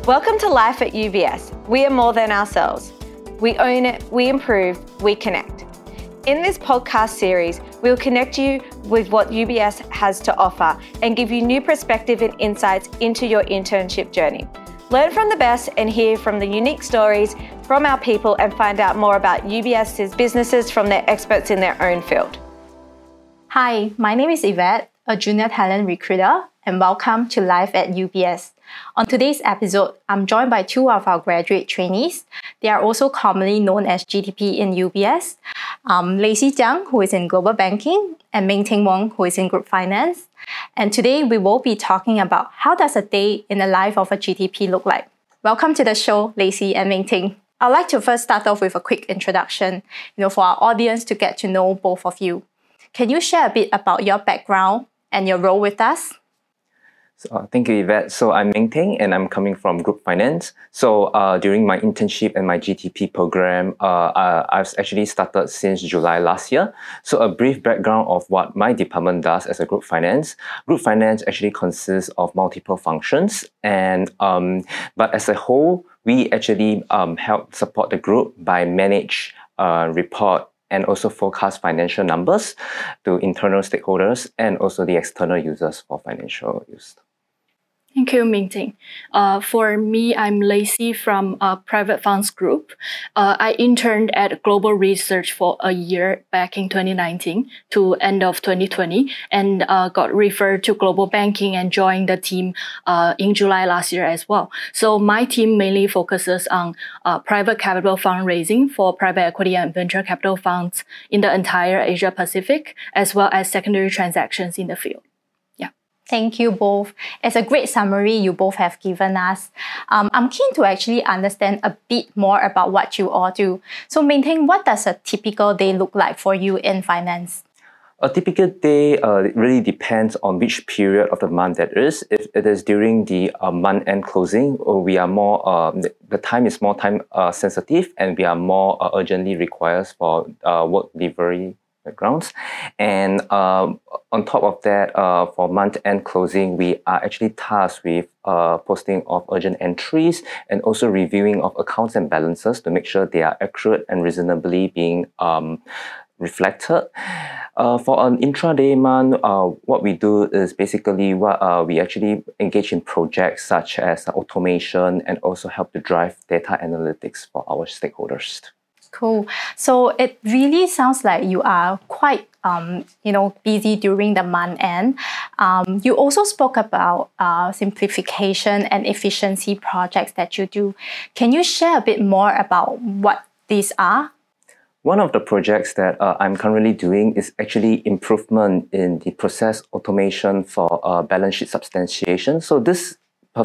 Welcome to Life at UBS. We are more than ourselves. We own it, we improve, we connect. In this podcast series, we'll connect you with what UBS has to offer and give you new perspective and insights into your internship journey. Learn from the best and hear from the unique stories from our people and find out more about UBS's businesses from their experts in their own field. Hi, my name is Yvette, a junior talent recruiter, and welcome to Life at UBS. On today's episode, I'm joined by two of our graduate trainees. They are also commonly known as GTP in UBS. Lacey Jiang, who is in Global Banking, and Ming-Ting Wong, who is in Group Finance. And today we will be talking about how does a day in the life of a GTP look like. Welcome to the show, Lacey and Ming-Ting. I'd like to first start off with a quick introduction, for our audience to get to know both of you. Can you share a bit about your background and your role with us? Thank you, Yvette. So I'm Ming-Ting and I'm coming from Group Finance. So during my internship and my GTP program, I've actually started since July last year. So a brief background of what my department does as a Group Finance. Group Finance actually consists of multiple functions, and but as a whole, we actually help support the group by manage, report, and also forecast financial numbers to internal stakeholders and also the external users for financial use. Thank you, Ming-Ting. For me, I'm Lacey from Private Funds Group. I interned at Global Research for a year back in 2019 to end of 2020 and got referred to Global Banking and joined the team in July last year as well. So my team mainly focuses on private capital fundraising for private equity and venture capital funds in the entire Asia Pacific, as well as secondary transactions in the field. Thank you both. It's a great summary you both have given us. I'm keen to actually understand a bit more about what you all do. So Ming-Ting, what does a typical day look like for you in finance? A typical day really depends on which period of the month that is. If it is during the month-end closing, we are more, the time is more time sensitive and we are more urgently required for work delivery backgrounds. And on top of that, for month-end closing, we are actually tasked with posting of urgent entries and also reviewing of accounts and balances to make sure they are accurate and reasonably being reflected. For an intraday month, what we do is basically we actually engage in projects such as automation and also help to drive data analytics for our stakeholders. Cool. So it really sounds like you are quite, busy during the month end. You also spoke about simplification and efficiency projects that you do. Can you share a bit more about what these are? One of the projects that I'm currently doing is actually improvement in the process automation for balance sheet substantiation. So this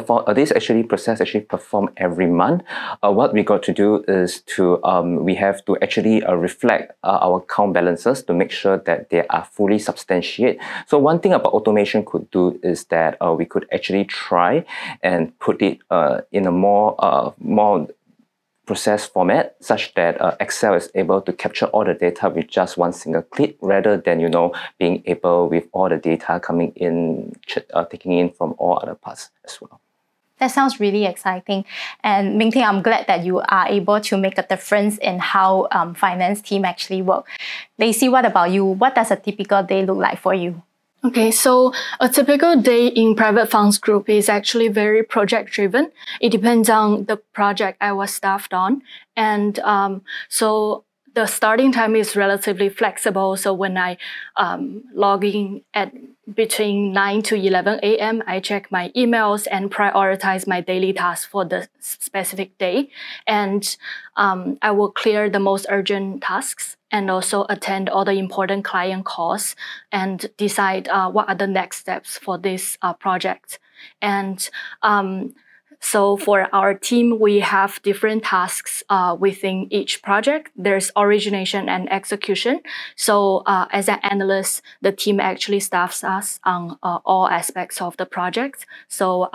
process actually performed every month. What we got to do is we have to actually reflect our account balances to make sure that they are fully substantiated. So one thing about automation could do is that we could actually try and put it in a more process format such that Excel is able to capture all the data with just one single click rather than being able with all the data coming in, taking in from all other parts as well. That sounds really exciting. And Ming-Ting, I'm glad that you are able to make a difference in how finance team actually work. Lacey, what about you? What does a typical day look like for you? Okay, so a typical day in Private Funds Group is actually very project driven. It depends on the project I was staffed on. And so the starting time is relatively flexible. So when I log in at between 9 to 11 a.m., I check my emails and prioritize my daily tasks for the specific day. And I will clear the most urgent tasks and also attend all the important client calls and decide what are the next steps for this project. And so for our team, we have different tasks within each project. There's origination and execution. So as an analyst, the team actually staffs us on all aspects of the project. So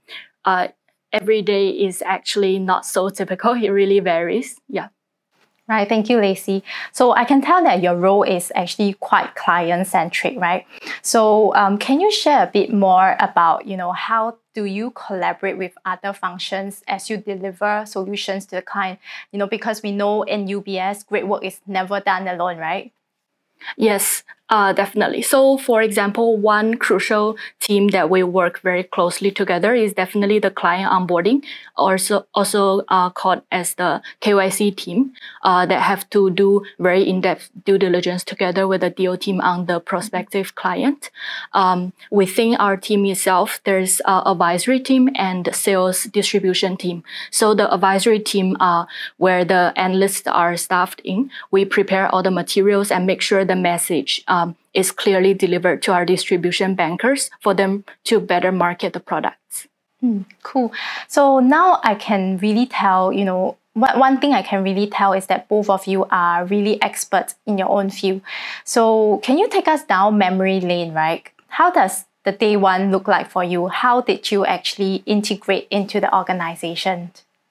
every day is actually not so typical. It really varies. Yeah. Right, thank you, Lacey. So I can tell that your role is actually quite client-centric, right? So can you share a bit more about, how do you collaborate with other functions as you deliver solutions to the client? Because we know in UBS, great work is never done alone, right? Yes, definitely. So, for example, one crucial team that we work very closely together is definitely the client onboarding, also called as the KYC team, that have to do very in-depth due diligence together with the DO team on the prospective client. Within our team itself, there's an advisory team and sales distribution team. So the advisory team, where the analysts are staffed in, we prepare all the materials and make sure the message is clearly delivered to our distribution bankers for them to better market the products. Cool. So now I can really tell, one thing I can really tell is that both of you are really experts in your own field. So can you take us down memory lane, right? How does the day one look like for you? How did you actually integrate into the organization?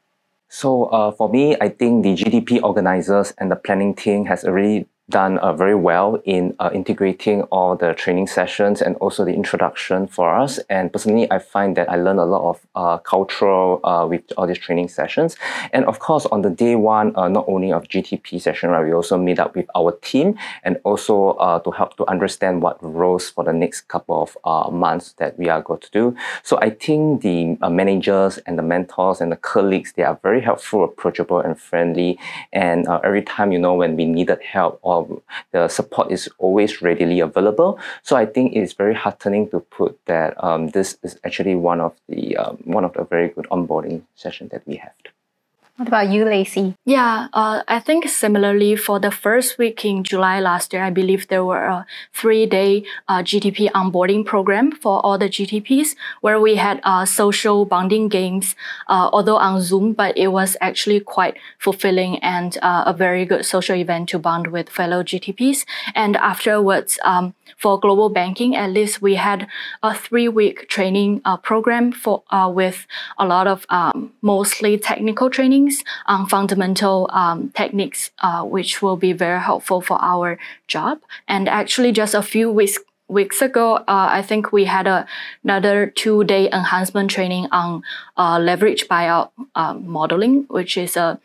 So for me, I think the GTP organizers and the planning team has already done very well in integrating all the training sessions and also the introduction for us. And personally, I find that I learned a lot of cultural with all these training sessions. And of course, on the day one, not only of GTP session, right, we also meet up with our team and also to help to understand what roles for the next couple of months that we are going to do. So I think the managers and the mentors and the colleagues, they are very helpful, approachable and friendly. And every time, when we needed help or the support is always readily available. So I think it's very heartening to put that this is actually one of the very good onboarding sessions that we have. What about you, Lacey? Yeah, I think similarly for the first week in July last year, I believe there were a 3-day GTP onboarding program for all the GTPs where we had social bonding games, although on Zoom, but it was actually quite fulfilling and a very good social event to bond with fellow GTPs. And afterwards, for global banking, at least we had a 3-week training program for with a lot of mostly technical trainings on fundamental techniques, which will be very helpful for our job. And actually, just a few weeks ago, I think we had another 2-day enhancement training on leverage buyout modeling, which is a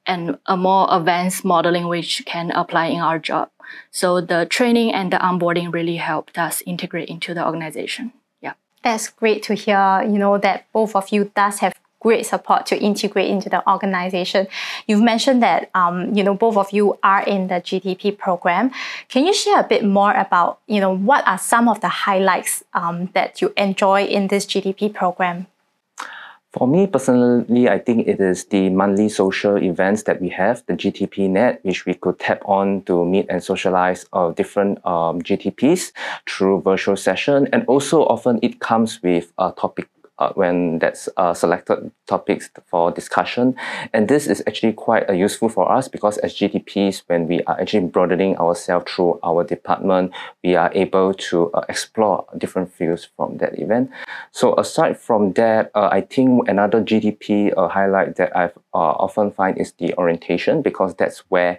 more advanced modeling which can apply in our job. So the training and the onboarding really helped us integrate into the organization. Yeah, that's great to hear. That both of you does have great support to integrate into the organization. You've mentioned that both of you are in the GTP program. Can you share a bit more about what are some of the highlights that you enjoy in this GTP program? For me personally, I think it is the monthly social events that we have, the GTP Net, which we could tap on to meet and socialize different GTPs through virtual session. And also often it comes with a topic when that's selected topics for discussion. And this is actually quite useful for us because as GTPs, when we are actually broadening ourselves through our department, we are able to explore different fields from that event. So aside from that, I think another GTP highlight that I've often find is the orientation, because that's where,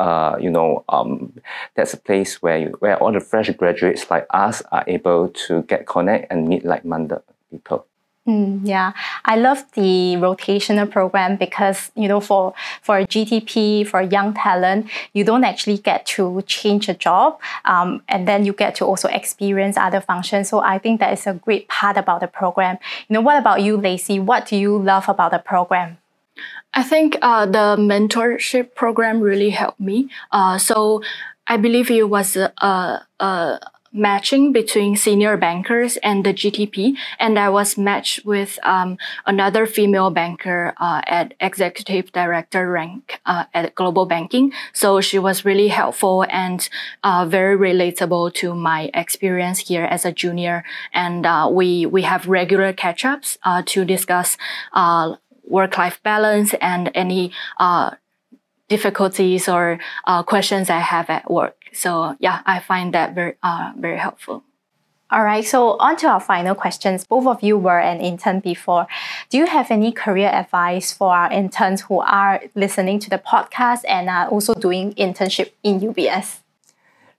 that's a place where all the fresh graduates like us are able to get connect and meet like-minded people. Yeah, I love the rotational program because, for a GTP, for a young talent, you don't actually get to change a job and then you get to also experience other functions. So I think that is a great part about the program. What about you, Lacey? What do you love about the program? I think the mentorship program really helped me. So I believe it was a matching between senior bankers and the GTP, and I was matched with another female banker at executive director rank at global banking. So she was really helpful and very relatable to my experience here as a junior. And we have regular catch-ups to discuss work-life balance and any difficulties or questions I have at work. So yeah, I find that very helpful. All right, so on to our final questions. Both of you were an intern before. Do you have any career advice for our interns who are listening to the podcast and are also doing internship in UBS?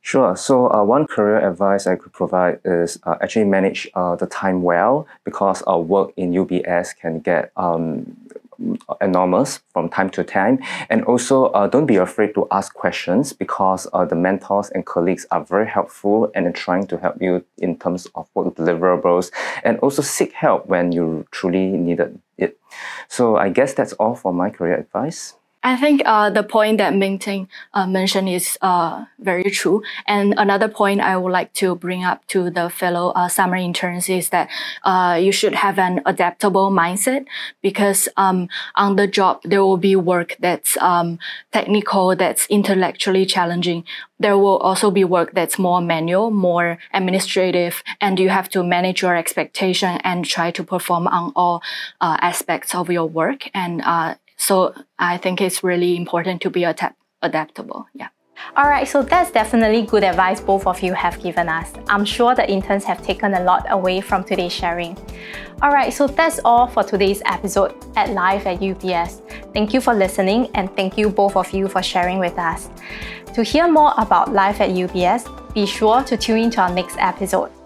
Sure. So one career advice I could provide is actually manage the time well, because our work in UBS can get enormous from time to time. And also don't be afraid to ask questions, because the mentors and colleagues are very helpful and trying to help you in terms of work deliverables, and also seek help when you truly needed it. So I guess that's all for my career advice. I think the point that Ming-Ting mentioned is very true. And another point I would like to bring up to the fellow summer interns is that you should have an adaptable mindset, because on the job, there will be work that's technical, that's intellectually challenging. There will also be work that's more manual, more administrative, and you have to manage your expectation and try to perform on all aspects of your work. And so I think it's really important to be adaptable. Yeah. All right, so that's definitely good advice both of you have given us. I'm sure the interns have taken a lot away from today's sharing. All right, so that's all for today's episode at Live at UBS. Thank you for listening, and thank you both of you for sharing with us. To hear more about Live at UBS, be sure to tune in to our next episode.